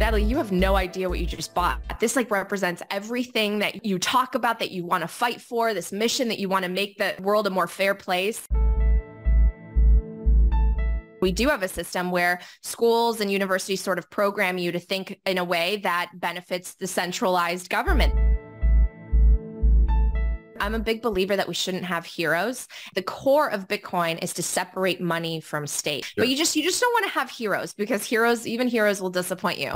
Natalie, you have no idea what you just bought. This represents everything that you talk about, that you want to fight for, this mission that you want to make the world a more fair place. We do have a system where schools and universities sort of program you to think in a way that benefits the centralized government. I'm a big believer that we shouldn't have heroes. The core of Bitcoin is to separate money from state. Sure. But you just don't want to have heroes, because even heroes will disappoint you.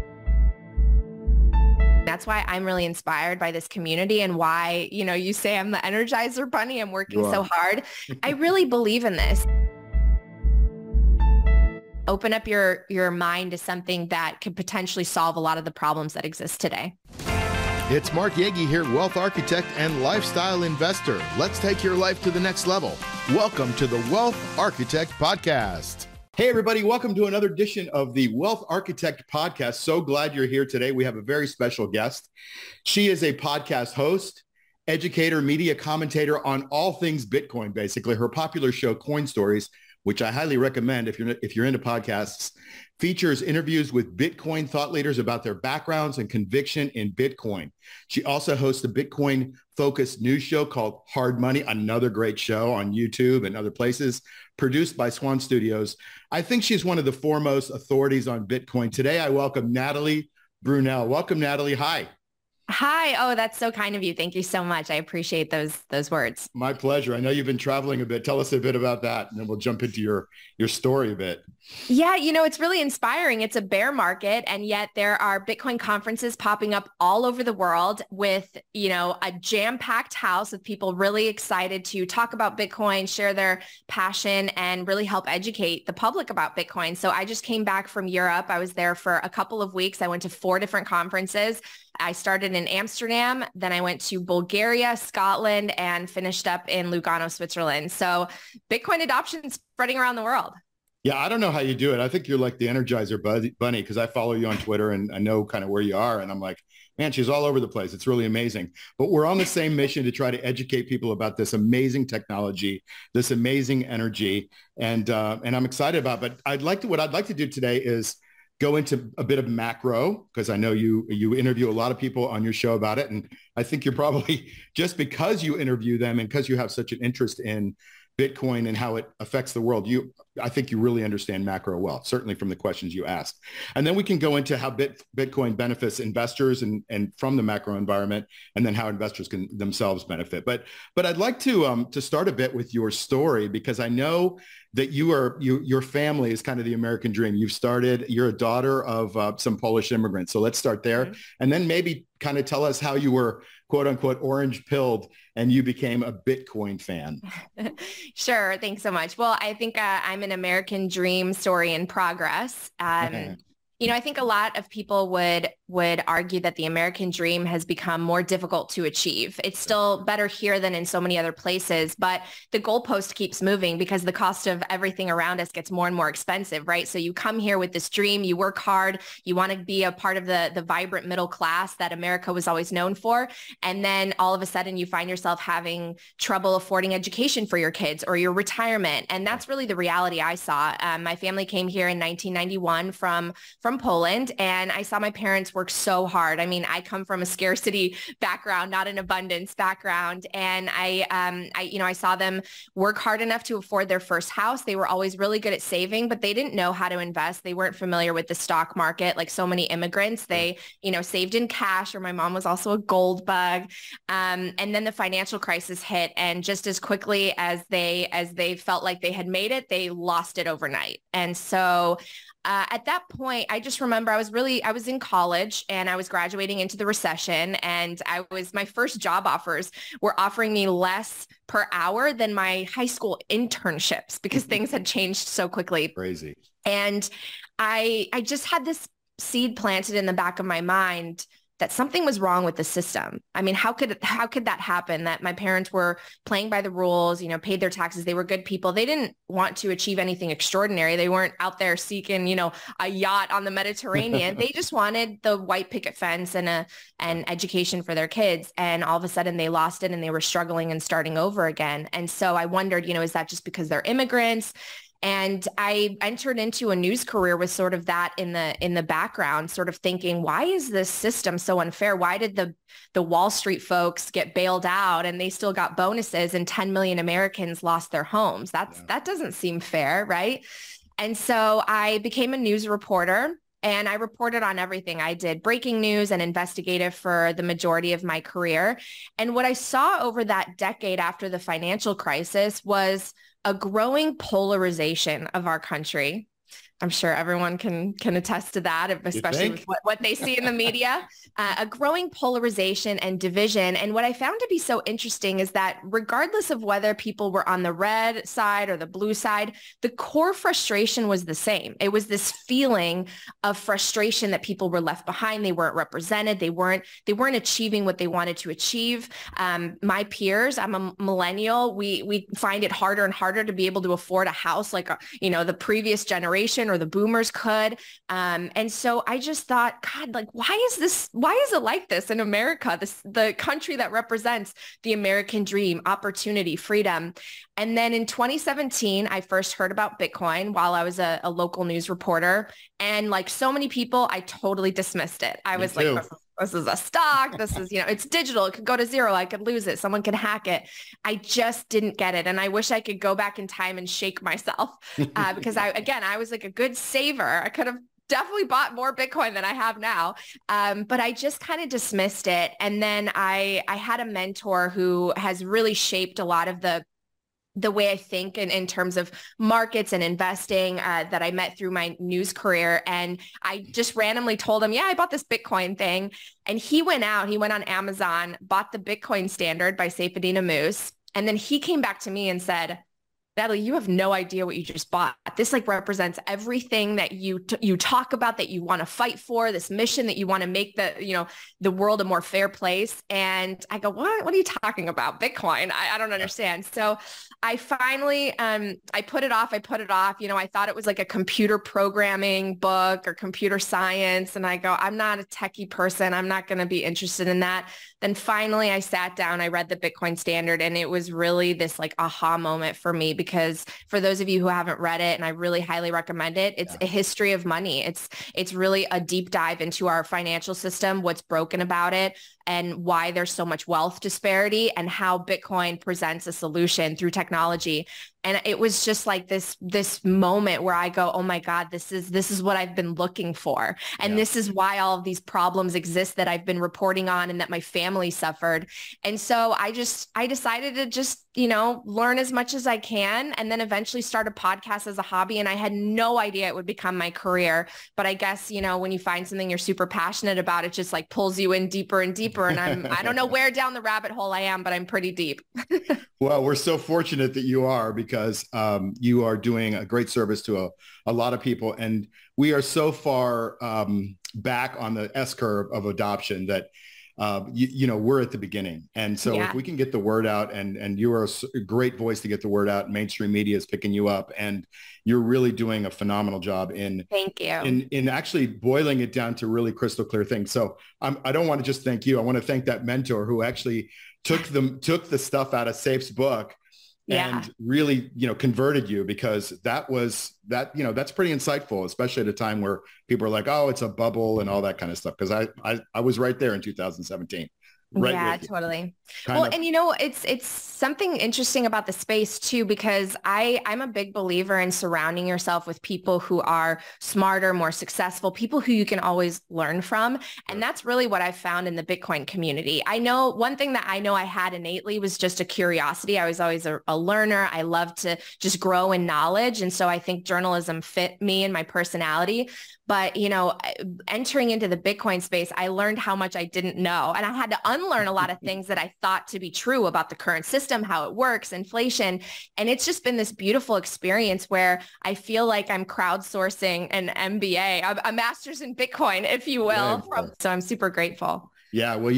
That's why I'm really inspired by this community, and why, you say I'm the Energizer Bunny. I'm working so hard. I really believe in this. Open up your mind to something that could potentially solve a lot of the problems that exist today. It's Mark Yagi here, wealth architect and lifestyle investor. Let's take your life to the next level. Welcome to the Wealth Architect Podcast. Hey, everybody. Welcome to another edition of the Wealth Architect Podcast. So glad you're here today. We have a very special guest. She is a podcast host, educator, media commentator on all things Bitcoin, basically. Her popular show, Coin Stories, which I highly recommend if you're into podcasts, features interviews with Bitcoin thought leaders about their backgrounds and conviction in Bitcoin. She also hosts a Bitcoin-focused news show called Hard Money, another great show on YouTube and other places, produced by Swan Studios. I think she's one of the foremost authorities on Bitcoin. Today, I welcome Natalie Brunell. Welcome, Natalie. Hi. Hi. Oh, that's so kind of you. Thank you so much. I appreciate those words. My pleasure. I know you've been traveling a bit. Tell us a bit about that, and then we'll jump into your story a bit. Yeah, it's really inspiring. It's a bear market, and yet there are Bitcoin conferences popping up all over the world with, a jam-packed house of people really excited to talk about Bitcoin, share their passion, and really help educate the public about Bitcoin. So I just came back from Europe. I was there for a couple of weeks. I went to 4 different conferences. I started in Amsterdam, then I went to Bulgaria, Scotland, and finished up in Lugano, Switzerland. So Bitcoin adoption is spreading around the world. Yeah, I don't know how you do it. I think you're like the Energizer Bunny, because I follow you on Twitter and I know kind of where you are. And I'm like, man, she's all over the place. It's really amazing. But we're on the same mission to try to educate people about this amazing technology, this amazing energy. And I'm excited about it. But what I'd like to do today is go into a bit of macro, because I know you interview a lot of people on your show about it. And I think you're probably, just because you interview them and because you have such an interest in Bitcoin and how it affects the world, I think you really understand macro well, certainly from the questions you asked. And then we can go into how Bitcoin benefits investors and from the macro environment, and then how investors can themselves benefit. But I'd like to start a bit with your story, because I know that your family is kind of the American dream. You're a daughter of some Polish immigrants. So let's start there. Mm-hmm. And then maybe kind of tell us how you were, quote unquote, orange pilled and you became a Bitcoin fan. Sure. Thanks so much. Well, I think I'm an American dream story in progress. I think a lot of people would argue that the American dream has become more difficult to achieve. It's still better here than in so many other places, but the goalpost keeps moving because the cost of everything around us gets more and more expensive, right? So you come here with this dream, you work hard, you want to be a part of the vibrant middle class that America was always known for. And then all of a sudden you find yourself having trouble affording education for your kids or your retirement. And that's really the reality I saw. My family came here in 1991 from Poland, and I saw my parents work so hard. I mean, I come from a scarcity background, not an abundance background. And I saw them work hard enough to afford their first house. They were always really good at saving, but they didn't know how to invest. They weren't familiar with the stock market like so many immigrants. They, saved in cash, or my mom was also a gold bug. And then the financial crisis hit. And just as quickly as they felt like they had made it, they lost it overnight. And so at that point, I just remember I was in college and I was graduating into the recession, and my first job offers were offering me less per hour than my high school internships because things had changed so quickly. Crazy. And I just had this seed planted in the back of my mind that something was wrong with the system. I mean, how could that happen? That my parents were playing by the rules, paid their taxes. They were good people. They didn't want to achieve anything extraordinary. They weren't out there seeking, a yacht on the Mediterranean. They just wanted the white picket fence and an education for their kids. And all of a sudden they lost it and they were struggling and starting over again. And so I wondered, is that just because they're immigrants? And I entered into a news career with sort of that in the background, sort of thinking, why is this system so unfair? Why did the Wall Street folks get bailed out and they still got bonuses and 10 million Americans lost their homes? That doesn't seem fair, right? And so I became a news reporter. And I reported on everything. I did breaking news and investigative for the majority of my career. And what I saw over that decade after the financial crisis was a growing polarization of our country. I'm sure everyone can attest to that, especially with what they see in the media, a growing polarization and division. And what I found to be so interesting is that regardless of whether people were on the red side or the blue side, the core frustration was the same. It was this feeling of frustration that people were left behind. They weren't represented. They weren't achieving what they wanted to achieve. My peers, I'm a millennial. We find it harder and harder to be able to afford a house like, the previous generation or the boomers could. And so I just thought, God, like, why is it like this in America, the country that represents the American dream, opportunity, freedom? And then in 2017, I first heard about Bitcoin while I was a local news reporter. And like so many people, I totally dismissed it. I was like, this is a stock. This is, it's digital. It could go to zero. I could lose it. Someone could hack it. I just didn't get it. And I wish I could go back in time and shake myself because I was like a good saver. I could have definitely bought more Bitcoin than I have now. But I just kind of dismissed it. And then I had a mentor who has really shaped a lot of the way I think in terms of markets and investing that I met through my news career. And I just randomly told him, yeah, I bought this Bitcoin thing. And he went on Amazon, bought the Bitcoin Standard by Saifedean Ammous. And then he came back to me and said, Natalie, you have no idea what you just bought. This like represents everything that you talk about, that you want to fight for, this mission that you want to make the world a more fair place. And I go, what are you talking about? Bitcoin? I don't understand. So I finally, I put it off. I thought it was like a computer programming book or computer science. And I go, I'm not a techie person. I'm not going to be interested in that. Then finally I sat down, I read the Bitcoin Standard, and it was really this like aha moment for me, because for those of you who haven't read it, and I really highly recommend it, it's a history of money. It's really a deep dive into our financial system, what's broken about it, and why there's so much wealth disparity, and how Bitcoin presents a solution through technology. And it was just like this moment where I go, oh my God, this is what I've been looking for. And this is why all of these problems exist that I've been reporting on and that my family suffered. And so I decided to just, learn as much as I can, and then eventually start a podcast as a hobby. And I had no idea it would become my career. But I guess, when you find something you're super passionate about, it just like pulls you in deeper and deeper. And I don't know where down the rabbit hole I am, but I'm pretty deep. Well, we're so fortunate that you are, because you are doing a great service to a lot of people. And we are so far back on the S-curve of adoption that, we're at the beginning. And so if we can get the word out, and you are a great voice to get the word out, mainstream media is picking you up, and you're really doing a phenomenal job Thank you. in actually boiling it down to really crystal clear things. So I don't want to just thank you. I want to thank that mentor who actually took the stuff out of Safe's book and really, converted you, because that's pretty insightful, especially at a time where people are like, oh, it's a bubble and all that kind of stuff. Because I was right there in 2017. Right. Yeah, totally. Well, and it's something interesting about the space too, because I'm a big believer in surrounding yourself with people who are smarter, more successful, people who you can always learn from. And that's really what I found in the Bitcoin community. I know one thing that I know I had innately was just a curiosity. I was always a learner. I love to just grow in knowledge. And so I think journalism fit me and my personality. But, entering into the Bitcoin space, I learned how much I didn't know. And I had to unlearn a lot of things that I thought to be true about the current system, how it works, inflation. And it's just been this beautiful experience where I feel like I'm crowdsourcing an MBA, a master's in Bitcoin, if you will. So I'm super grateful. Yeah. Well,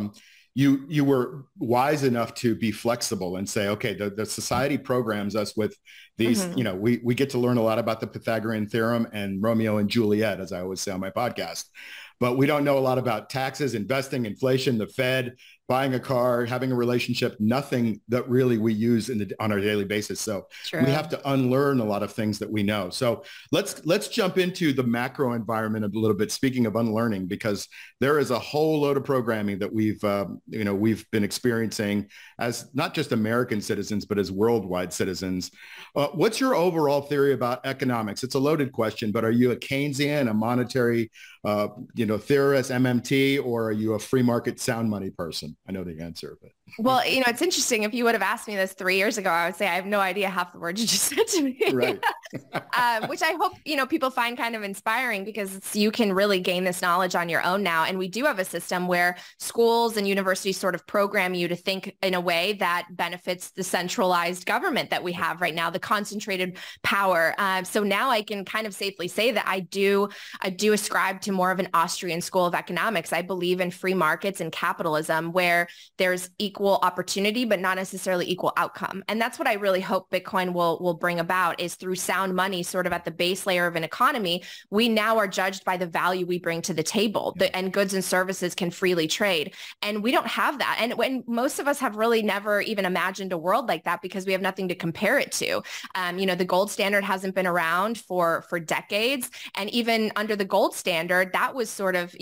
you were wise enough to be flexible and say, okay, the society programs us with these, we get to learn a lot about the Pythagorean theorem and Romeo and Juliet, as I always say on my podcast. but we don't know a lot about taxes, investing, inflation, the Fed, buying a car, having a relationship, nothing that really we use on our daily basis. So True. we have to unlearn a lot of things that we know. So let's jump into the macro environment a little bit. Speaking of unlearning, because there is a whole load of programming that we've been experiencing as not just American citizens, but as worldwide citizens. What's your overall theory about economics? It's a loaded question, but are you a Keynesian, a monetary theorist, MMT, or are you a free market sound money person? I know the answer, but. Well, it's interesting. If you would have asked me this 3 years ago, I would say I have no idea half the words you just said to me. Right. Which I hope, people find kind of inspiring, because you can really gain this knowledge on your own now. And we do have a system where schools and universities sort of program you to think in a way that benefits the centralized government that we have right now, the concentrated power. So now I can kind of safely say that I do ascribe to more of an Austrian school of economics. I believe in free markets and capitalism where there's equal opportunity, but not necessarily equal outcome. And that's what I really hope Bitcoin will bring about, is through sound money, sort of at the base layer of an economy. We now are judged by the value we bring to the table, and goods and services can freely trade. And we don't have that. And when most of us have really never even imagined a world like that, because we have nothing to compare it to. The gold standard hasn't been around for decades. And even under the gold standard, that was sort of,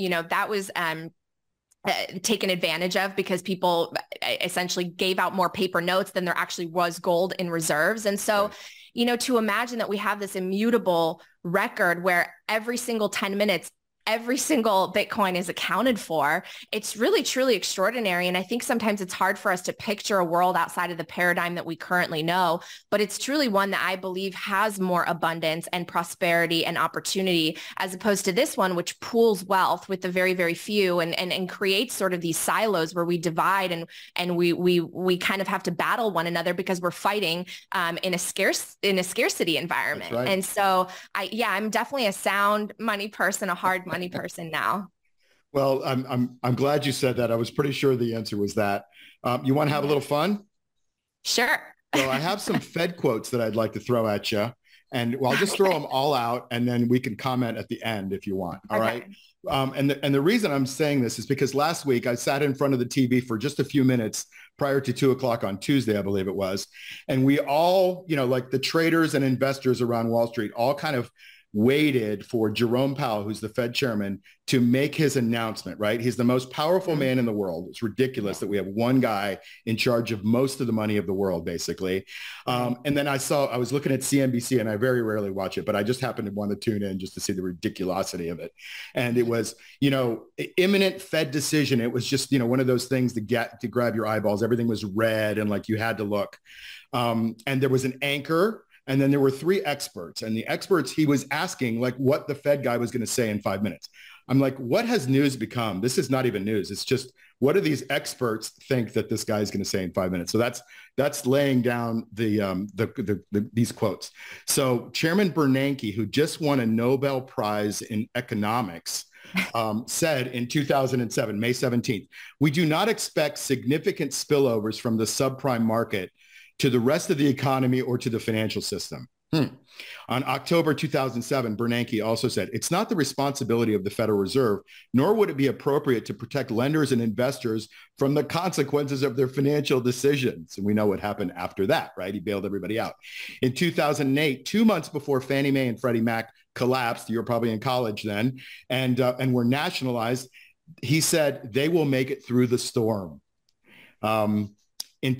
taken advantage of, because people essentially gave out more paper notes than there actually was gold in reserves. And so, to imagine that we have this immutable record where every single 10 minutes, every single Bitcoin is accounted for, it's really, truly extraordinary. And I think sometimes it's hard for us to picture a world outside of the paradigm that we currently know, but it's truly one that I believe has more abundance and prosperity and opportunity, as opposed to this one, which pools wealth with the very, very few and creates sort of these silos where we divide and we kind of have to battle one another because we're fighting in a scarcity environment. Right. And so I'm definitely a sound money person, a hard money person now. Well, I'm glad you said that. I was pretty sure the answer was that. You want to have a little fun? Sure. So I have some Fed quotes that I'd like to throw at you, and I'll just throw them all out, and then we can comment at the end if you want. All right. And the reason I'm saying this is because last week I sat in front of the TV for just a few minutes prior to 2:00 on Tuesday, I believe it was. And we all, like the traders and investors around Wall Street, all kind of waited for Jerome Powell, who's the Fed chairman, to make his announcement, right? He's the most powerful man in the world. It's ridiculous that we have one guy in charge of most of the money of the world, basically. And then I was looking at CNBC, and I very rarely watch it, but I just happened to want to tune in just to see the ridiculosity of it. And it was, imminent Fed decision. It was just, one of those things to grab your eyeballs. Everything was red and like you had to look. And there was an anchor. And then there were three experts, and the experts, he was asking like what the Fed guy was going to say in 5 minutes. I'm like, what has news become? This is not even news. It's just, what do these experts think that this guy is going to say in 5 minutes? So that's laying down these quotes. So Chairman Bernanke, who just won a Nobel Prize in economics, said in 2007, May 17th, we do not expect significant spillovers from the subprime market to the rest of the economy or to the financial system. On October 2007, Bernanke also said, it's not the responsibility of the Federal Reserve, nor would it be appropriate to protect lenders and investors from the consequences of their financial decisions. And we know what happened after that, right? He bailed everybody out. In 2008, 2 months before Fannie Mae and Freddie Mac collapsed, you were probably in college then, and were nationalized, he said, they will make it through the storm. In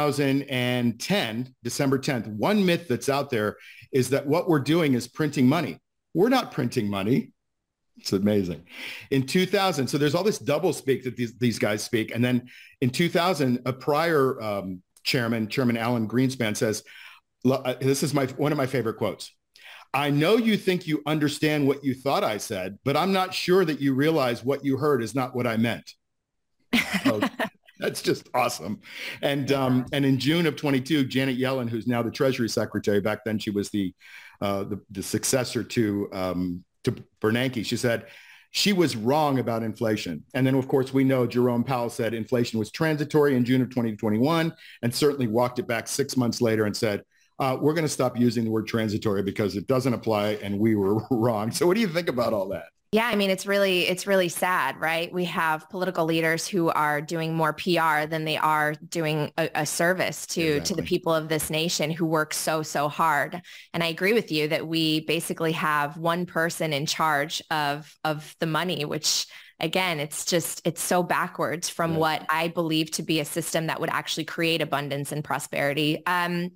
2010, December 10th, one myth that's out there is that what we're doing is printing money. We're not printing money. It's amazing. In 2000, so there's all this double speak that these guys speak. And then in 2000, a prior Chairman Alan Greenspan says, this is one of my favorite quotes. I know you think you understand what you thought I said, but I'm not sure that you realize what you heard is not what I meant. So, that's just awesome. And in June of 22, Janet Yellen, who's now the Treasury Secretary, back then she was the successor to Bernanke, she said she was wrong about inflation. And then, of course, we know Jerome Powell said inflation was transitory in June of 2021 and certainly walked it back 6 months later and said, we're going to stop using the word transitory because it doesn't apply and we were wrong. So what do you think about all that? Yeah, I mean, it's really sad, right? We have political leaders who are doing more PR than they are doing a service to the Exactly. people of this nation who work so, so hard. And I agree with you that we basically have one person in charge of the money, which again, it's so backwards from Yeah. what I believe to be a system that would actually create abundance and prosperity.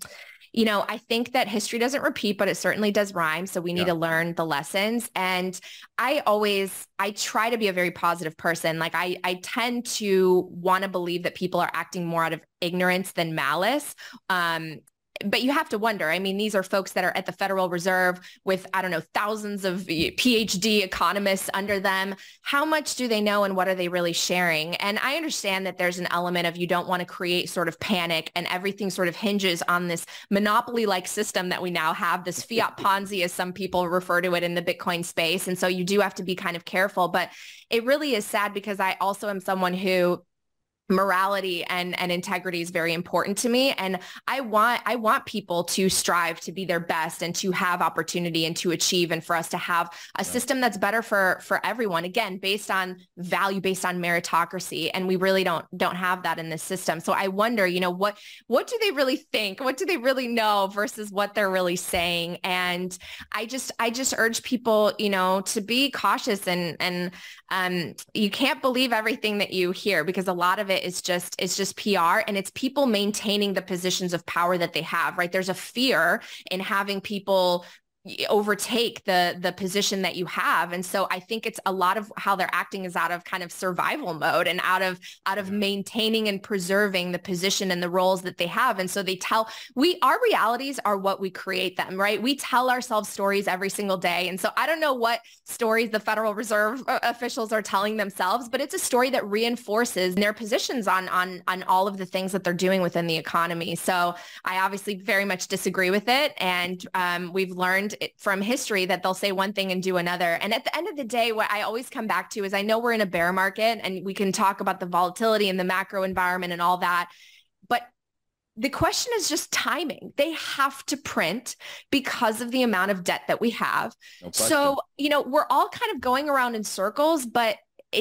I think that history doesn't repeat, but it certainly does rhyme. So we need Yeah. to learn the lessons. And I try to be a very positive person. Like I tend to want to believe that people are acting more out of ignorance than malice. But you have to wonder. I mean, these are folks that are at the Federal Reserve with, I don't know, thousands of PhD economists under them. How much do they know and what are they really sharing? And I understand that there's an element of you don't want to create sort of panic and everything sort of hinges on this monopoly-like system that we now have, this fiat Ponzi, as some people refer to it in the Bitcoin space. And so you do have to be kind of careful. But it really is sad because I also am someone who morality and integrity is very important to me. And I want people to strive to be their best and to have opportunity and to achieve and for us to have a system that's better for everyone, again, based on value, based on meritocracy. And we really don't have that in this system. So I wonder, what do they really think? What do they really know versus what they're really saying? And I just urge people, to be cautious and you can't believe everything that you hear because a lot of it is just PR and it's people maintaining the positions of power that they have, right? There's a fear in having people overtake the position that you have. And so I think it's a lot of how they're acting is out of kind of survival mode and out of maintaining and preserving the position and the roles that they have. And so our realities are what we create them, right? We tell ourselves stories every single day. And so I don't know what stories the Federal Reserve officials are telling themselves, but it's a story that reinforces their positions on all of the things that they're doing within the economy. So I obviously very much disagree with it. And we've learned from history that they'll say one thing and do another. And at the end of the day, what I always come back to is I know we're in a bear market and we can talk about the volatility and the macro environment and all that, but the question is just timing. They have to print because of the amount of debt that we have. No question. So, we're all kind of going around in circles, but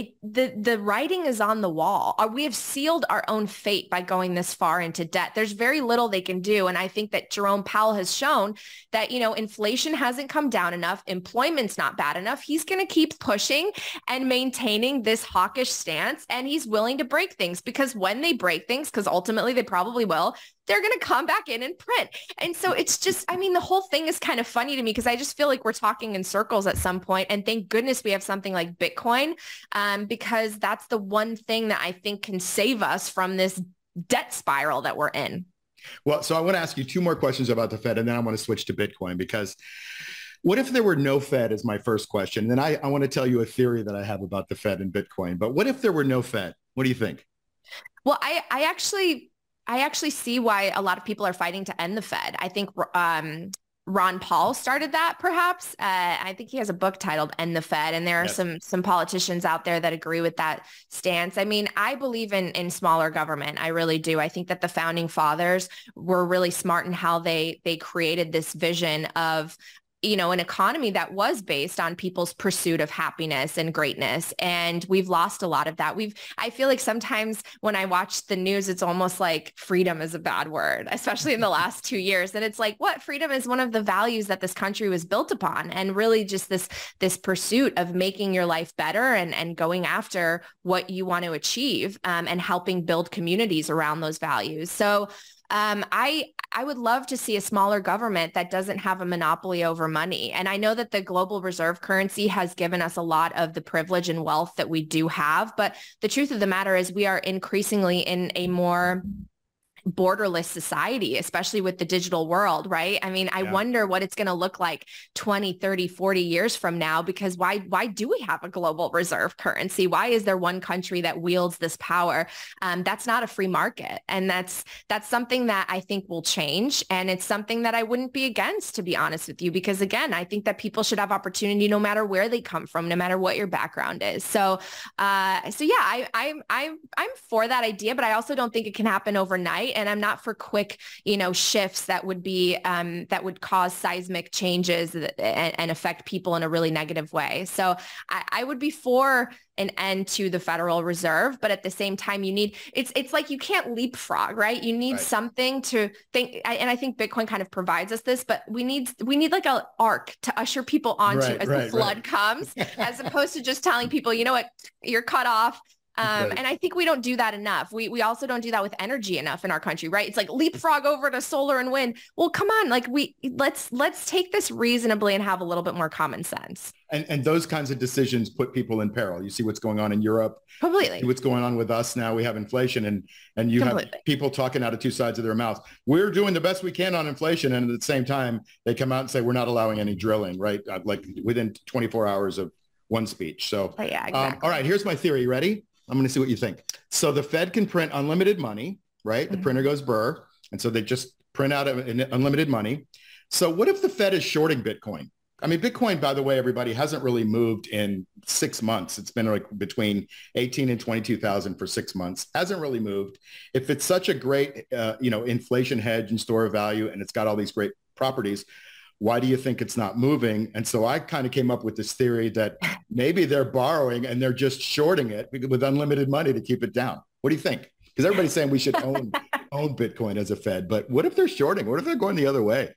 the writing is on the wall. We have sealed our own fate by going this far into debt. There's very little they can do. And I think that Jerome Powell has shown that, inflation hasn't come down enough. Employment's not bad enough. He's going to keep pushing and maintaining this hawkish stance. And he's willing to break things because when they break things, because ultimately they probably will, they're going to come back in and print. And so it's just, the whole thing is kind of funny to me because I just feel like we're talking in circles at some point. And thank goodness we have something like Bitcoin because that's the one thing that I think can save us from this debt spiral that we're in. Well, so I want to ask you two more questions about the Fed, and then I want to switch to Bitcoin because what if there were no Fed is my first question. And then I want to tell you a theory that I have about the Fed and Bitcoin. But what if there were no Fed? What do you think? Well, I actually see why a lot of people are fighting to end the Fed. I think Ron Paul started that perhaps. I think he has a book titled End the Fed. And there are some politicians out there that agree with that stance. I believe in smaller government. I really do. I think that the founding fathers were really smart in how they created this vision of an economy that was based on people's pursuit of happiness and greatness. And we've lost a lot of that. I feel like sometimes when I watch the news, it's almost like freedom is a bad word, especially in the last 2 years. And it's like, what? Freedom is one of the values that this country was built upon. And really just this pursuit of making your life better and going after what you want to achieve and helping build communities around those values. So I would love to see a smaller government that doesn't have a monopoly over money. And I know that the global reserve currency has given us a lot of the privilege and wealth that we do have. But the truth of the matter is we are increasingly in a more borderless society, especially with the digital world, right? I wonder what it's going to look like 20, 30, 40 years from now, because why do we have a global reserve currency? Why is there one country that wields this power? That's not a free market. And that's something that I think will change. And it's something that I wouldn't be against, to be honest with you, because again, I think that people should have opportunity no matter where they come from, no matter what your background is. So yeah, I'm for that idea, but I also don't think it can happen overnight. And I'm not for quick, shifts that would be, that would cause seismic changes and affect people in a really negative way. So I would be for an end to the Federal Reserve, but at the same time, it's like you can't leapfrog, right? You need something to think, and I think Bitcoin kind of provides us this, but we need like an arc to usher people onto as the flood comes, as opposed to just telling people, you know what, you're cut off. And I think we don't do that enough. We also don't do that with energy enough in our country, right? It's like leapfrog over to solar and wind. Well, come on, like let's take this reasonably and have a little bit more common sense. And those kinds of decisions put people in peril. You see what's going on in Europe. Completely. What's going on with us now. We have inflation and you have people talking out of two sides of their mouth. We're doing the best we can on inflation. And at the same time, they come out and say, we're not allowing any drilling, right? Like within 24 hours of one speech. So, yeah, exactly. All right, here's my theory. Ready? I'm going to see what you think. So the Fed can print unlimited money, right? The printer goes burr. And so they just print out unlimited money. So what if the Fed is shorting Bitcoin? I mean, Bitcoin, by the way, everybody, hasn't really moved in 6 months. It's been like between 18 and 22,000 for 6 months. Hasn't really moved. If it's such a great, inflation hedge and store of value, and it's got all these great properties, why do you think it's not moving? And so I kind of came up with this theory that maybe they're borrowing and they're just shorting it with unlimited money to keep it down. What do you think? Because everybody's saying we should own Bitcoin as a Fed, but what if they're shorting? What if they're going the other way?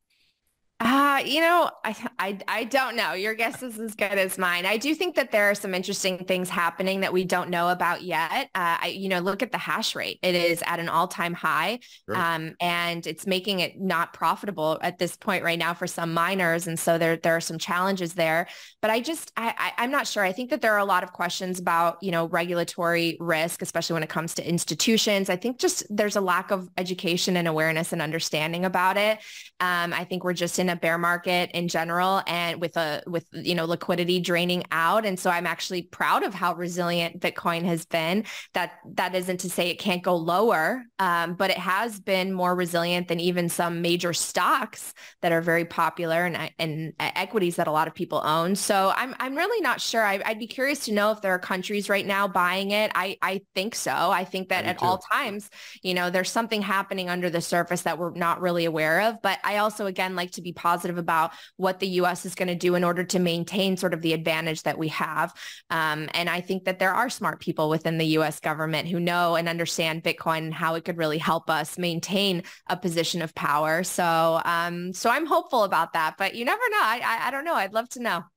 I don't know. Your guess is as good as mine. I do think that there are some interesting things happening that we don't know about yet. Look at the hash rate. It is at an all-time high, and it's making it not profitable at this point right now for some miners. And so there are some challenges there. But I'm not sure. I think that there are a lot of questions about, regulatory risk, especially when it comes to institutions. I think just there's a lack of education and awareness and understanding about it. I think we're just in a bear market in general, and with liquidity draining out. And so I'm actually proud of how resilient Bitcoin has been. That isn't to say it can't go lower, but it has been more resilient than even some major stocks that are very popular and equities that a lot of people own. So I'm really not sure. I'd be curious to know if there are countries right now buying it. I think so. I think that at all times, there's something happening under the surface that we're not really aware of. But I also, again, like to be positive about what the U.S. is going to do in order to maintain sort of the advantage that we have. And I think that there are smart people within the U.S. government who know and understand Bitcoin and how it could really help us maintain a position of power. So I'm hopeful about that, but you never know. I don't know. I'd love to know.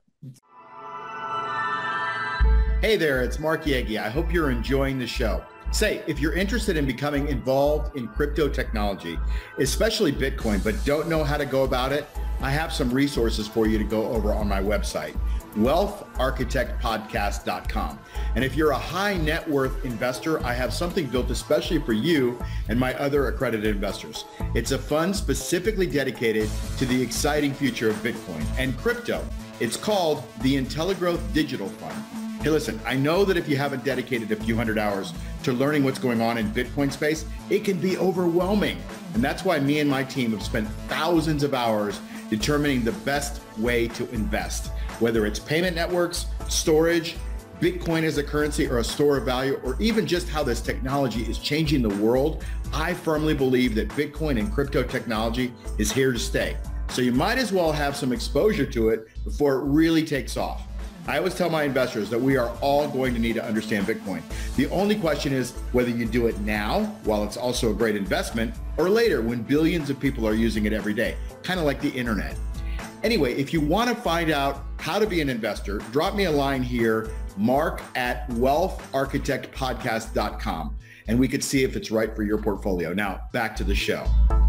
Hey there, it's Mark Yagi. I hope you're enjoying the show. Say, if you're interested in becoming involved in crypto technology, especially Bitcoin, but don't know how to go about it, I have some resources for you to go over on my website, wealtharchitectpodcast.com. And if you're a high net worth investor, I have something built especially for you and my other accredited investors. It's a fund specifically dedicated to the exciting future of Bitcoin and crypto. It's called the IntelliGrowth Digital Fund. Hey, listen, I know that if you haven't dedicated a few hundred hours to learning what's going on in Bitcoin space, it can be overwhelming. And that's why me and my team have spent thousands of hours determining the best way to invest, whether it's payment networks, storage, Bitcoin as a currency or a store of value, or even just how this technology is changing the world. I firmly believe that Bitcoin and crypto technology is here to stay. So you might as well have some exposure to it before it really takes off. I always tell my investors that we are all going to need to understand Bitcoin. The only question is whether you do it now, while it's also a great investment, or later when billions of people are using it every day, kind of like the internet. Anyway, if you want to find out how to be an investor, drop me a line here, mark@wealtharchitectpodcast.com, and we could see if it's right for your portfolio. Now, back to the show.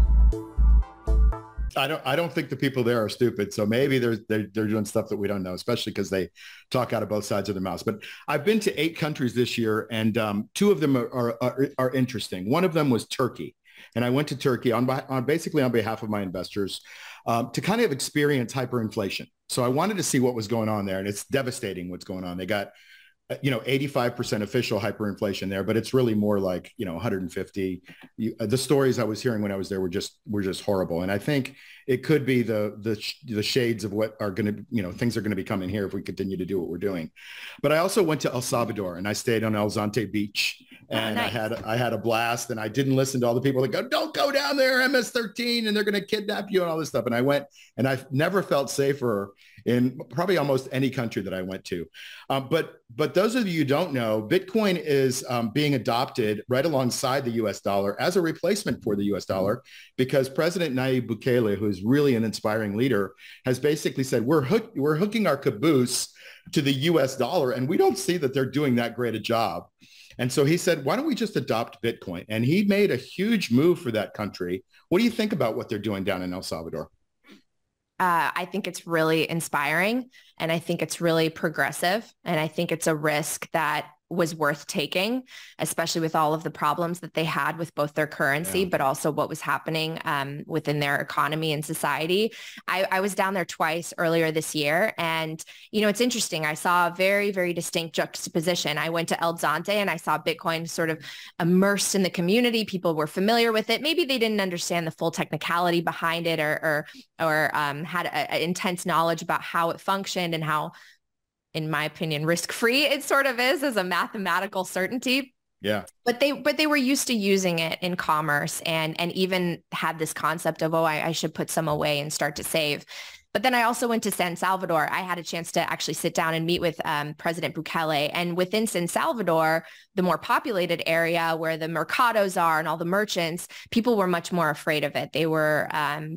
I don't think the people there are stupid. So maybe they're doing stuff that we don't know, especially because they talk out of both sides of their mouths. But I've been to 8 countries this year, and 2 of them are interesting. One of them was Turkey. And I went to Turkey basically on behalf of my investors to kind of experience hyperinflation. So I wanted to see what was going on there. And it's devastating what's going on. They got 85% official hyperinflation there, but it's really more like, 150. The stories I was hearing when I was there were just horrible. And I think it could be the shades of what are going to, things are going to be coming here if we continue to do what we're doing. But I also went to El Salvador and I stayed on El Zante Beach, and nice. I had a blast, and I didn't listen to all the people that go, don't go down there, MS-13, and they're going to kidnap you and all this stuff. And I went, and I've never felt safer in probably almost any country that I went to. But those of you who don't know, Bitcoin is being adopted right alongside the US dollar as a replacement for the US dollar, because President Nayib Bukele, who is really an inspiring leader, has basically said, we're hooking our caboose to the US dollar, and we don't see that they're doing that great a job. And so he said, why don't we just adopt Bitcoin? And he made a huge move for that country. What do you think about what they're doing down in El Salvador? I think it's really inspiring, and I think it's really progressive, and I think it's a risk that was worth taking, especially with all of the problems that they had with both their currency, but also what was happening within their economy and society. I was down there twice earlier this year, and, it's interesting. I saw a very, very distinct juxtaposition. I went to El Zante and I saw Bitcoin sort of immersed in the community. People were familiar with it. Maybe they didn't understand the full technicality behind it or had an intense knowledge about how it functioned and how, in my opinion, risk-free it sort of is as a mathematical certainty. Yeah. But they were used to using it in commerce and even had this concept of, I should put some away and start to save. But then I also went to San Salvador. I had a chance to actually sit down and meet with President Bukele. And within San Salvador, the more populated area where the mercados are and all the merchants, people were much more afraid of it. They were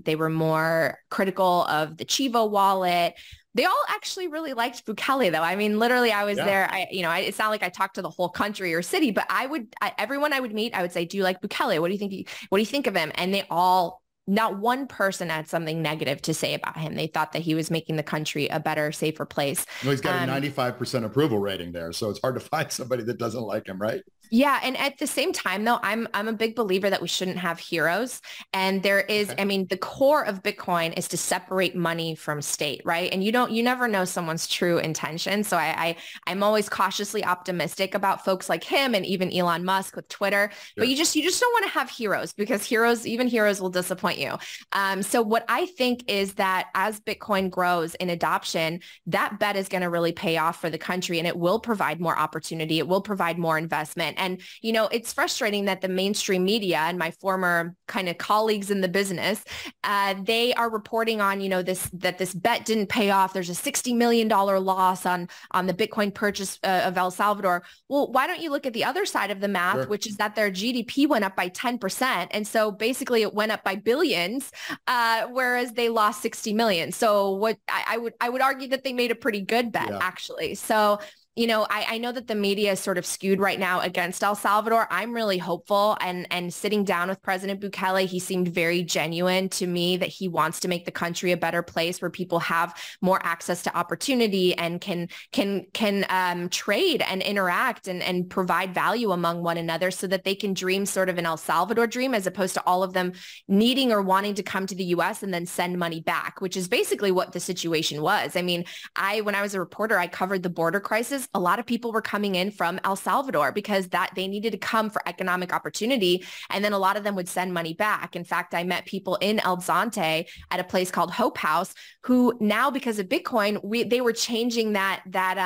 more critical of the Chivo wallet. They all actually really liked Bukele, though. I mean, literally, I was there. It's not like I talked to the whole country or city, but everyone I would meet, I would say, "Do you like Bukele? What do you think? What do you think of him?" And they all, not one person had something negative to say about him. They thought that he was making the country a better, safer place. Well, he's got a 95% approval rating there, so it's hard to find somebody that doesn't like him, right? Yeah. And at the same time, though, I'm a big believer that we shouldn't have heroes. And there is, the core of Bitcoin is to separate money from state, right? And you never know someone's true intention. So I'm always cautiously optimistic about folks like him and even Elon Musk with Twitter. Sure. But you just don't want to have heroes, because even heroes will disappoint you. So what I think is that as Bitcoin grows in adoption, that bet is going to really pay off for the country, and it will provide more opportunity. It will provide more investment. And, it's frustrating that the mainstream media and my former kind of colleagues in the business, they are reporting on, that this bet didn't pay off. There's a $60 million loss on the Bitcoin purchase of El Salvador. Well, why don't you look at the other side of the math, sure, which is that their GDP went up by 10%. And so basically it went up by billions, whereas they lost 60 million. So what I would argue that they made a pretty good bet, actually. So I know that the media is sort of skewed right now against El Salvador. I'm really hopeful, and sitting down with President Bukele, he seemed very genuine to me that he wants to make the country a better place where people have more access to opportunity and can trade and interact and provide value among one another, so that they can dream sort of an El Salvador dream, as opposed to all of them needing or wanting to come to the US and then send money back, which is basically what the situation was. I mean, when I was a reporter, I covered the border crisis. A lot of people were coming in from El Salvador because they needed to come for economic opportunity. And then a lot of them would send money back. In fact, I met people in El Zante at a place called Hope House, who now, because of Bitcoin, they were changing that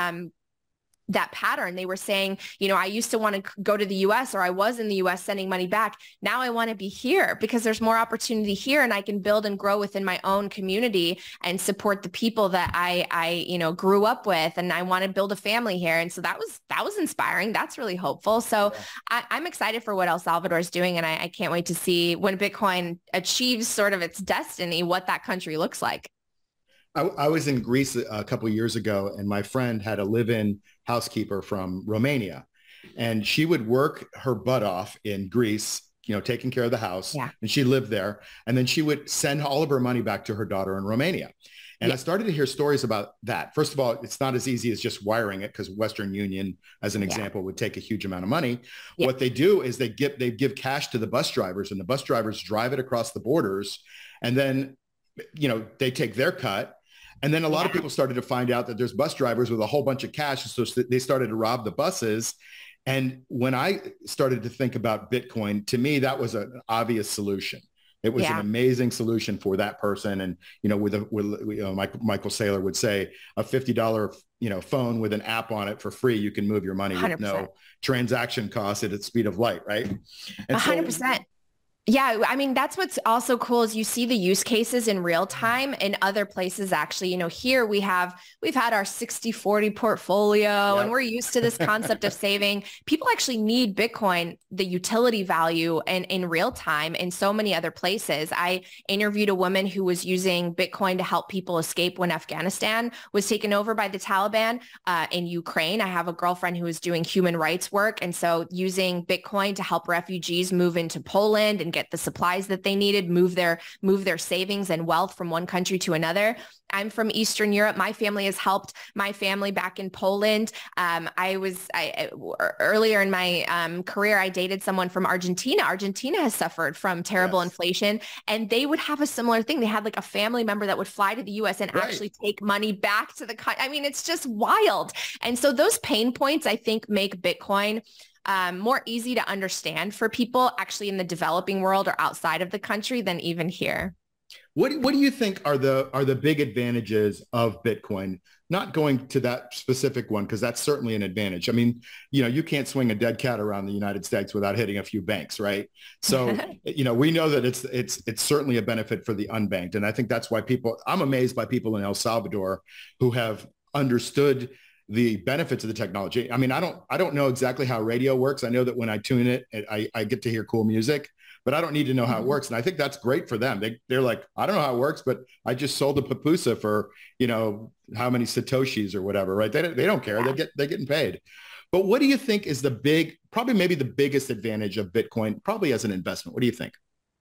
pattern. They were saying, I used to want to go to the US, or I was in the US sending money back. Now I want to be here because there's more opportunity here, and I can build and grow within my own community and support the people that I grew up with, and I want to build a family here. And so that was inspiring. That's really hopeful. So I'm excited for what El Salvador is doing, and I can't wait to see when Bitcoin achieves sort of its destiny, what that country looks like. I was in Greece a couple of years ago, and my friend had a live-in housekeeper from Romania, and she would work her butt off in Greece, taking care of the house. Yeah. And she lived there, and then she would send all of her money back to her daughter in Romania. And I started to hear stories about that. First of all, it's not as easy as just wiring it, because Western Union, as an example, would take a huge amount of money. Yeah. What they do is they give cash to the bus drivers, and the bus drivers drive it across the borders, and then, they take their cut. And then a lot of people started to find out that there's bus drivers with a whole bunch of cash. So they started to rob the buses. And when I started to think about Bitcoin, to me, that was an obvious solution. It was an amazing solution for that person. And, Michael Saylor would say a $50, phone with an app on it for free, you can move your money 100%. With no transaction costs at the speed of light. Right. And 100%. Yeah, I mean, that's what's also cool is you see the use cases in real time in other places. Actually, here we've had our 60-40 portfolio and we're used to this concept of saving. People actually need Bitcoin, the utility value, and in real time in so many other places. I interviewed a woman who was using Bitcoin to help people escape when Afghanistan was taken over by the Taliban in Ukraine. I have a girlfriend who is doing human rights work. And so using Bitcoin to help refugees move into Poland and get the supplies that they needed, move their savings and wealth from one country to another. I'm from Eastern Europe. My family has helped my family back in Poland. Earlier in my career, I dated someone from Argentina. Argentina has suffered from terrible inflation, and they would have a similar thing. They had like a family member that would fly to the US and actually take money back to the country. I mean, it's just wild. And so those pain points, I think, make Bitcoin more easy to understand for people actually in the developing world or outside of the country than even here. What do you think are the big advantages of Bitcoin? Not going to that specific one, because that's certainly an advantage. I mean, you can't swing a dead cat around the United States without hitting a few banks, right? So, we know that it's certainly a benefit for the unbanked. And I think that's why I'm amazed by people in El Salvador who have understood the benefits of the technology. I mean, I don't know exactly how radio works. I know that when I tune it, I get to hear cool music, but I don't need to know how it works. And I think that's great for them. They're like, I don't know how it works, but I just sold a pupusa for, how many Satoshis or whatever, right? They don't care. They're getting paid. But what do you think is maybe the biggest advantage of Bitcoin, probably as an investment? What do you think?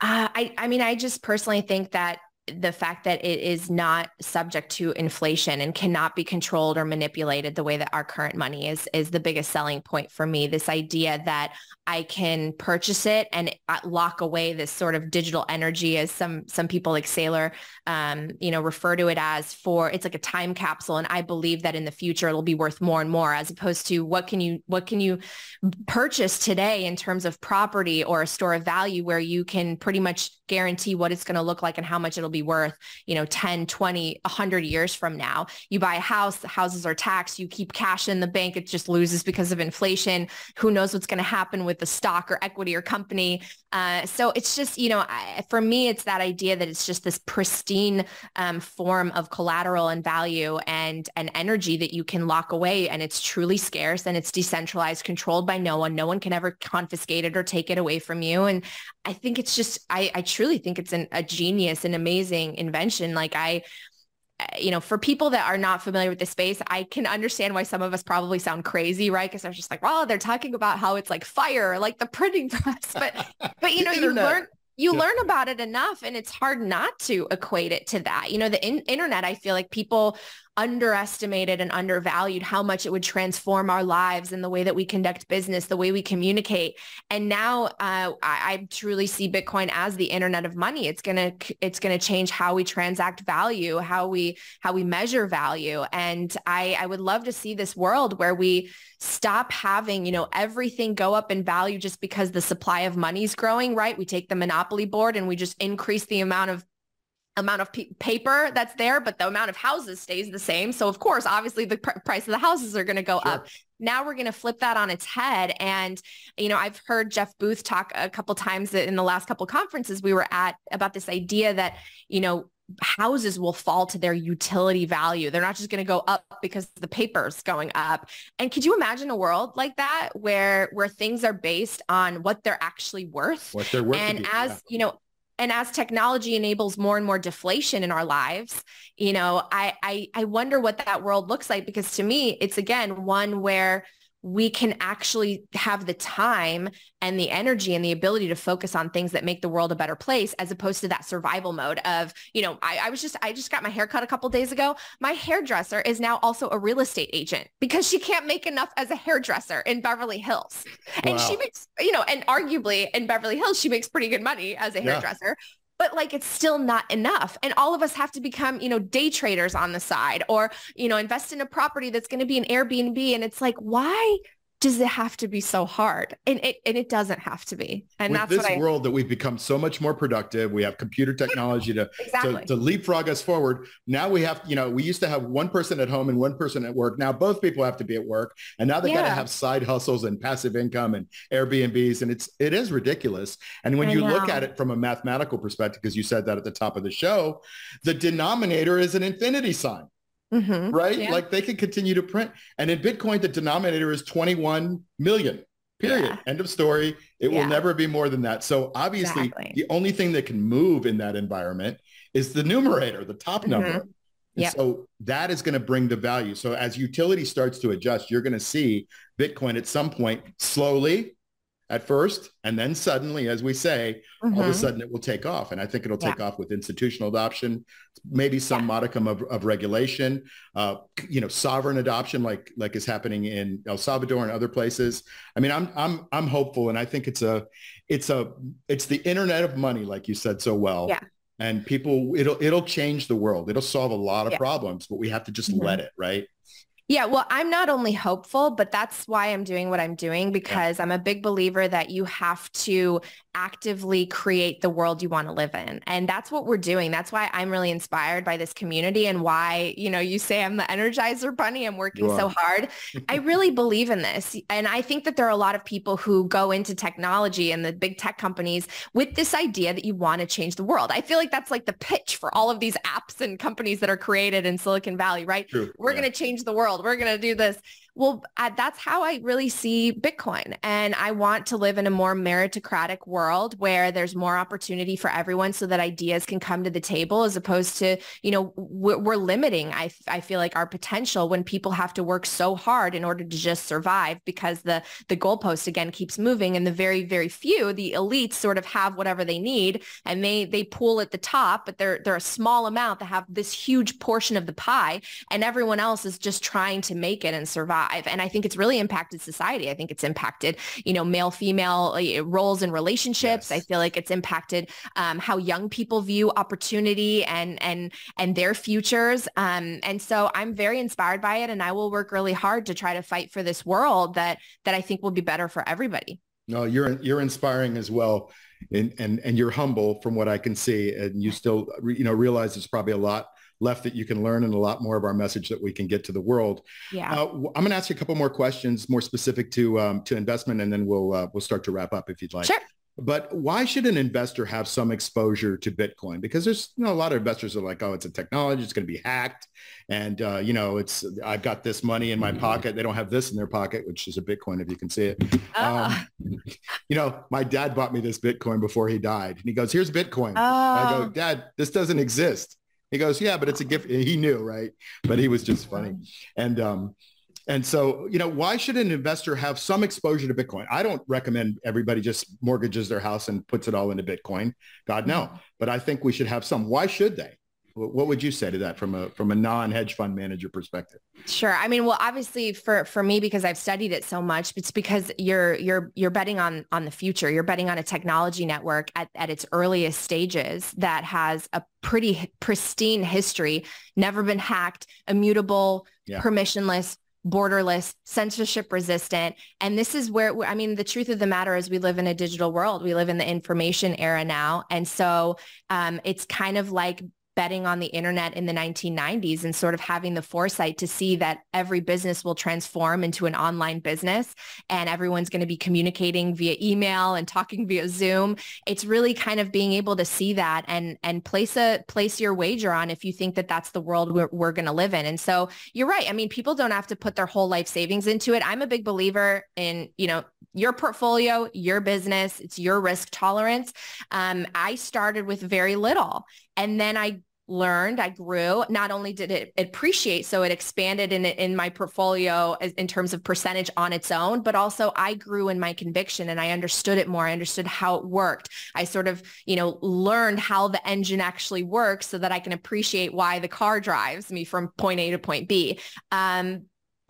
I just personally think that the fact that it is not subject to inflation and cannot be controlled or manipulated the way that our current money is the biggest selling point for me. This idea that I can purchase it and lock away this sort of digital energy, as some people like Saylor, refer to it as, it's like a time capsule. And I believe that in the future, it'll be worth more and more, as opposed to what can you purchase today in terms of property or a store of value where you can pretty much guarantee what it's going to look like and how much it'll be worth, 10, 20, 100 years from now. You buy a house, the houses are taxed, you keep cash in the bank, it just loses because of inflation. Who knows what's going to happen with the stock or equity or company. So it's just, for me, it's that idea that it's just this pristine form of collateral and value and energy that you can lock away. And it's truly scarce and it's decentralized, controlled by no one. No one can ever confiscate it or take it away from you. And I think it's just, I truly think it's a genius and amazing invention. Like for people that are not familiar with the space, I can understand why some of us probably sound crazy, right? Because they're just like, well, they're talking about how it's like fire, like the printing press. But you learn about it enough, and it's hard not to equate it to that. The internet, I feel like people underestimated and undervalued how much it would transform our lives and the way that we conduct business, the way we communicate. And now I truly see Bitcoin as the internet of money. It's gonna change how we transact value, how we measure value. And I would love to see this world where we stop having, everything go up in value just because the supply of money is growing, right? We take the monopoly board and we just increase the amount of paper that's there, but the amount of houses stays the same. So of course, obviously the price of the houses are going to go up. Now we're going to flip that on its head. And, I've heard Jeff Booth talk a couple times in the last couple conferences we were at about this idea that, houses will fall to their utility value. They're not just going to go up because the paper's going up. And could you imagine a world like that where things are based on what they're actually worth? What they're worth. And and as technology enables more and more deflation in our lives, I wonder what that world looks like, because to me, it's again, one where we can actually have the time and the energy and the ability to focus on things that make the world a better place, as opposed to that survival mode of, I just got my hair cut a couple days ago. My hairdresser is now also a real estate agent because she can't make enough as a hairdresser in Beverly Hills. And she makes, and arguably in Beverly Hills, she makes pretty good money as a hairdresser. but like, it's still not enough. And all of us have to become, day traders on the side, or, invest in a property that's going to be an Airbnb. And it's like, why does it have to be so hard? And it doesn't have to be. And with that's this world that we've become so much more productive. We have computer technology to leapfrog us forward. Now we have, we used to have one person at home and one person at work. Now both people have to be at work, and now they got to have side hustles and passive income and Airbnbs. And it is ridiculous. And when you look at it from a mathematical perspective, because you said that at the top of the show, the denominator is an infinity sign. Mm-hmm. Right? Yeah. Like they can continue to print. And in Bitcoin, the denominator is 21 million, period. Yeah. End of story. It will never be more than that. So obviously the only thing that can move in that environment is the numerator, the top number. Yep. So that is going to bring the value. So as utility starts to adjust, you're going to see Bitcoin at some point slowly at first, and then suddenly, as we say, all of a sudden it will take off. And I think it'll take off with institutional adoption, maybe some modicum of regulation, sovereign adoption, like is happening in El Salvador and other places. I mean, I'm hopeful, and I think it's the internet of money, like you said so well. Yeah. And people, it'll change the world. It'll solve a lot of problems, but we have to just let it, right? Yeah, well, I'm not only hopeful, but that's why I'm doing what I'm doing, because I'm a big believer that you have to actively create the world you want to live in. And that's what we're doing. That's why I'm really inspired by this community, and why, you say I'm the Energizer Bunny. I'm working so hard. I really believe in this. And I think that there are a lot of people who go into technology and the big tech companies with this idea that you want to change the world. I feel like that's like the pitch for all of these apps and companies that are created in Silicon Valley, right? True. We're going to change the world. We're going to do this. Well, that's how I really see Bitcoin. And I want to live in a more meritocratic world where there's more opportunity for everyone, so that ideas can come to the table, as opposed to, we're limiting, I feel like, our potential when people have to work so hard in order to just survive, because the goalpost again keeps moving, and the very, very few, the elites, sort of have whatever they need, and they pool at the top, but they're a small amount that have this huge portion of the pie, and everyone else is just trying to make it and survive. And I think it's really impacted society. I think it's impacted, male, female roles in relationships. Yes. I feel like it's impacted how young people view opportunity and their futures. And so I'm very inspired by it, and I will work really hard to try to fight for this world that I think will be better for everybody. No, you're inspiring as well. And you're humble from what I can see. And you still, realize there's probably a lot left that you can learn, and a lot more of our message that we can get to the world. Yeah. I'm going to ask you a couple more questions, more specific to investment, and then we'll start to wrap up if you'd like. Sure. But why should an investor have some exposure to Bitcoin? Because there's a lot of investors are like, oh, it's a technology, it's going to be hacked, and I've got this money in my pocket. They don't have this in their pocket, which is a Bitcoin, if you can see it. My dad bought me this Bitcoin before he died, and he goes, "Here's Bitcoin." I go, "Dad, this doesn't exist." He goes, "Yeah, but it's a gift." He knew, right? But he was just funny. And so, why should an investor have some exposure to Bitcoin? I don't recommend everybody just mortgages their house and puts it all into Bitcoin. God, no. But I think we should have some. Why should they? What would you say to that from a non-hedge fund manager perspective? Sure. I mean, well, obviously for me, because I've studied it so much, it's because you're betting on the future. You're betting on a technology network at its earliest stages that has a pretty pristine history, never been hacked, immutable, permissionless, borderless, censorship resistant. And this is where, the truth of the matter is we live in a digital world. We live in the information era now. And so it's kind of like betting on the internet in the 1990s and sort of having the foresight to see that every business will transform into an online business, and everyone's going to be communicating via email and talking via Zoom. It's really kind of being able to see that and place your wager on if you think that that's the world we're going to live in. And so you're right. I mean, people don't have to put their whole life savings into it. I'm a big believer in, your portfolio, your business, it's your risk tolerance. I started with very little, and then I grew. Not only did it appreciate, so it expanded in my portfolio in terms of percentage on its own, but also I grew in my conviction, and I understood it more. I understood how it worked. I sort of, learned how the engine actually works so that I can appreciate why the car drives me from point A to point B.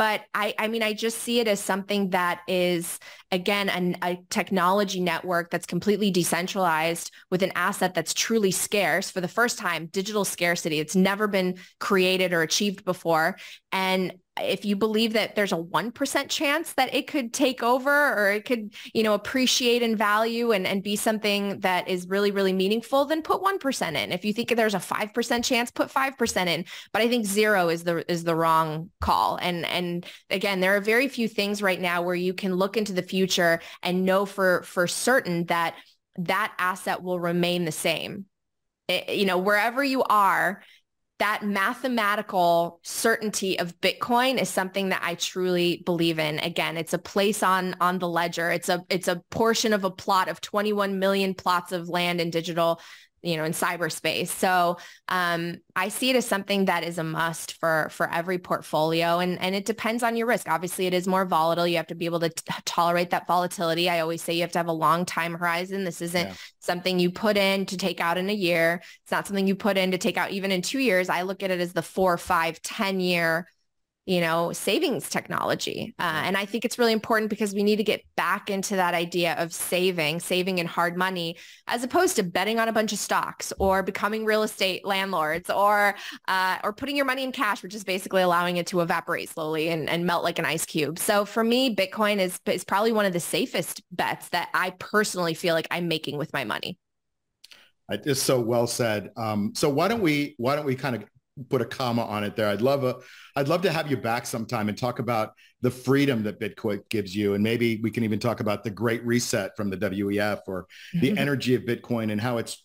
But I mean, I just see it as something that is, again, a technology network that's completely decentralized with an asset that's truly scarce for the first time, digital scarcity. It's never been created or achieved before. And if you believe that there's a 1% chance that it could take over or it could, appreciate in value and be something that is really, really meaningful, then put 1% in. If you think there's a 5% chance, put 5% in. But I think zero is the wrong call. And again, there are very few things right now where you can look into the future and know for certain that asset will remain the same. Wherever you are, that mathematical certainty of Bitcoin is something that I truly believe in. Again, it's a place on the ledger. It's a portion of a plot of 21 million plots of land in digital, in cyberspace. So I see it as something that is a must for every portfolio. And it depends on your risk. Obviously, it is more volatile. You have to be able to tolerate that volatility. I always say you have to have a long time horizon. This isn't something you put in to take out in a year. It's not something you put in to take out even in 2 years. I look at it as the 4, 5, 10-year savings technology. And I think it's really important because we need to get back into that idea of saving in hard money, as opposed to betting on a bunch of stocks or becoming real estate landlords or putting your money in cash, which is basically allowing it to evaporate slowly and melt like an ice cube. So for me, Bitcoin is probably one of the safest bets that I personally feel like I'm making with my money. It's so well said. So why don't we kind of put a comma on it there? I'd love to have you back sometime and talk about the freedom that Bitcoin gives you. And maybe we can even talk about the great reset from the WEF or the energy of Bitcoin and how it's,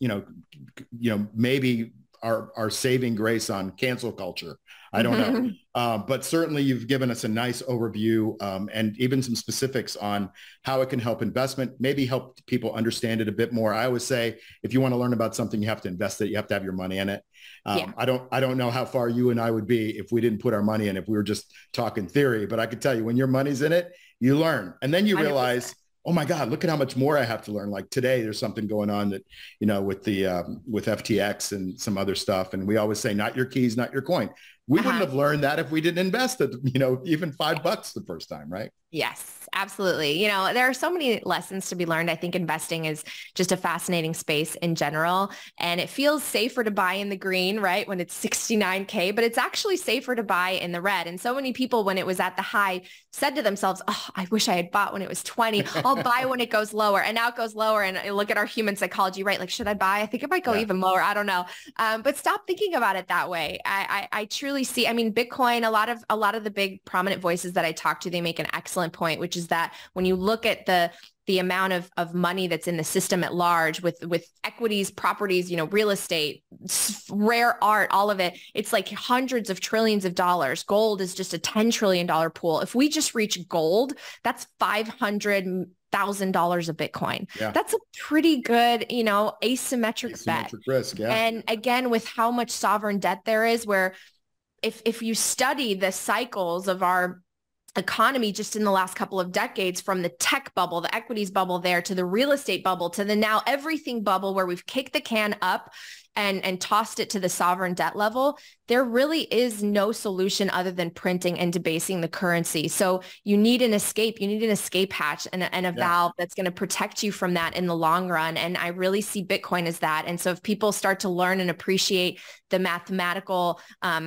maybe our saving grace on cancel culture. I don't know. But certainly you've given us a nice overview and even some specifics on how it can help investment, maybe help people understand it a bit more. I always say, if you want to learn about something, you have to invest it. You have to have your money in it. I don't know how far you and I would be if we didn't put our money in, if we were just talking theory, but I could tell you when your money's in it, you learn. And then you realize, 100%. Oh my God, look at how much more I have to learn. Like today, there's something going on that, with FTX and some other stuff. And we always say, not your keys, not your coin. We wouldn't have learned that if we didn't invest it, even $5 the first time, right? Yes, absolutely. There are so many lessons to be learned. I think investing is just a fascinating space in general. And it feels safer to buy in the green, right? When it's 69K, but it's actually safer to buy in the red. And so many people, when it was at the high, said to themselves, oh, I wish I had bought when it was 20. I'll buy when it goes lower. And now it goes lower. And I look at our human psychology, right? Like, should I buy? I think it might go even lower. I don't know. But stop thinking about it that way. I truly see, Bitcoin, a lot of the big prominent voices that I talk to, they make an excellent point, which is that when you look at the amount of money that's in the system at large with equities, properties, real estate, rare art, all of it, it's like hundreds of trillions of dollars. Gold is just a $10 trillion pool. If we just reach gold, that's $500,000 of Bitcoin. Yeah. That's a pretty good, asymmetric bet. Risk, yeah. And again, with how much sovereign debt there is, where if you study the cycles of our economy just in the last couple of decades, from the tech bubble, the equities bubble there, to the real estate bubble, to the now everything bubble, where we've kicked the can up and tossed it to the sovereign debt level, there really is no solution other than printing and debasing the currency. So you need an escape. You need an escape hatch and a valve that's going to protect you from that in the long run. And I really see Bitcoin as that. And so if people start to learn and appreciate the mathematical,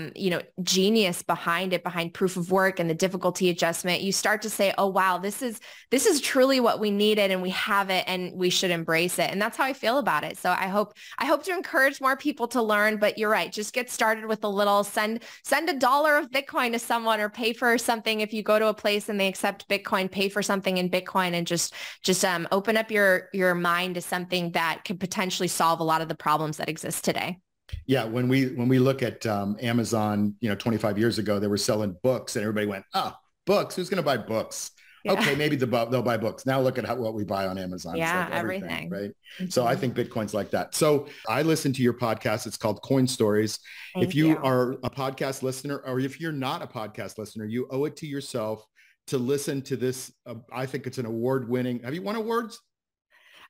genius behind it, behind proof of work and the difficulty adjustment, you start to say, oh, wow, this is truly what we needed, and we have it, and we should embrace it. And that's how I feel about it. So I hope to encourage more people to learn, but you're right. Just get started with a little, send $1 of Bitcoin to someone, or pay for something. If you go to a place and they accept Bitcoin, pay for something in Bitcoin, and just open up your mind to something that could potentially solve a lot of the problems that exist today. Yeah. When we look at Amazon, 25 years ago, they were selling books and everybody went, books, who's going to buy books? Yeah. Okay, maybe they'll buy books. Now look at what we buy on Amazon. Yeah, like everything. Right. Mm-hmm. So I think Bitcoin's like that. So I listen to your podcast. It's called Coin Stories. If you are a podcast listener, or if you're not a podcast listener, you owe it to yourself to listen to this. I think it's an award-winning. Have you won awards?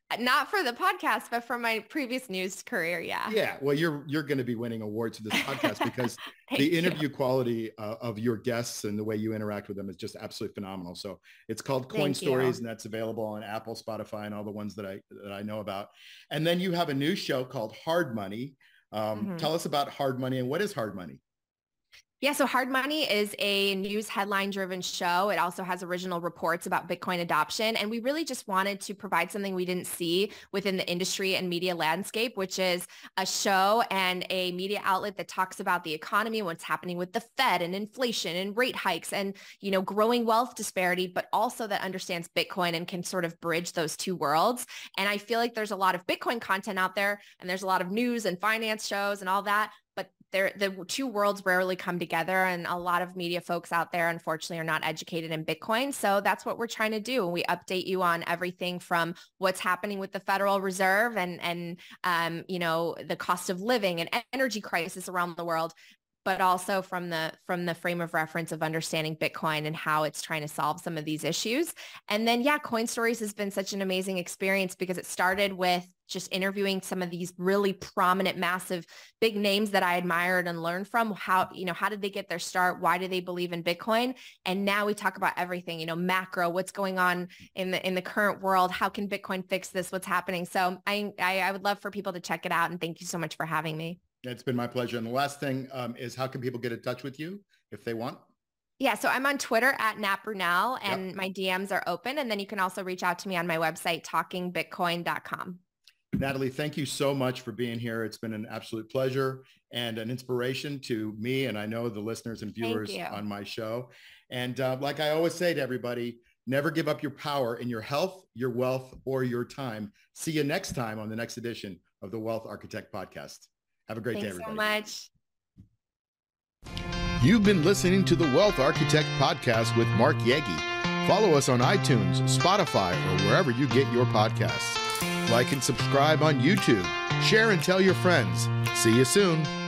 Not for the podcast, but for my previous news career. Yeah. Yeah. Well, you're going to be winning awards for this podcast because the interview quality of your guests and the way you interact with them is just absolutely phenomenal. So it's called Coin Stories, and that's available on Apple, Spotify, and all the ones that I know about. And then you have a new show called Hard Money. Tell us about Hard Money, and what is Hard Money? Yeah, so Hard Money is a news headline-driven show. It also has original reports about Bitcoin adoption. And we really just wanted to provide something we didn't see within the industry and media landscape, which is a show and a media outlet that talks about the economy, what's happening with the Fed and inflation and rate hikes and, you know, growing wealth disparity, but also that understands Bitcoin and can sort of bridge those two worlds. And I feel like there's a lot of Bitcoin content out there, and there's a lot of news and finance shows and all that. But the two worlds rarely come together, and a lot of media folks out there, unfortunately, are not educated in Bitcoin. So that's what we're trying to do. We update you on everything from what's happening with the Federal Reserve and you know, the cost of living and energy crisis around the world, but also from the frame of reference of understanding Bitcoin and how it's trying to solve some of these issues. And then, yeah, Coin Stories has been such an amazing experience because it started with just interviewing some of these really prominent, massive, big names that I admired and learned from. How did they get their start? Why do they believe in Bitcoin? And now we talk about everything, you know, macro, what's going on in the current world? How can Bitcoin fix this? What's happening? So I would love for people to check it out. And thank you so much for having me. It's been my pleasure. And the last thing is, how can people get in touch with you if they want? Yeah, so I'm on Twitter at Nat Brunell, and my DMs are open. And then you can also reach out to me on my website, talkingbitcoin.com. Natalie, thank you so much for being here. It's been an absolute pleasure and an inspiration to me, and I know the listeners and viewers on my show. And like I always say to everybody, never give up your power in your health, your wealth, or your time. See you next time on the next edition of the Wealth Architect Podcast. Have a great day, everybody. Thanks so much. You've been listening to the Wealth Architect Podcast with Mark Yagi. Follow us on iTunes, Spotify, or wherever you get your podcasts. Like and subscribe on YouTube. Share and tell your friends. See you soon.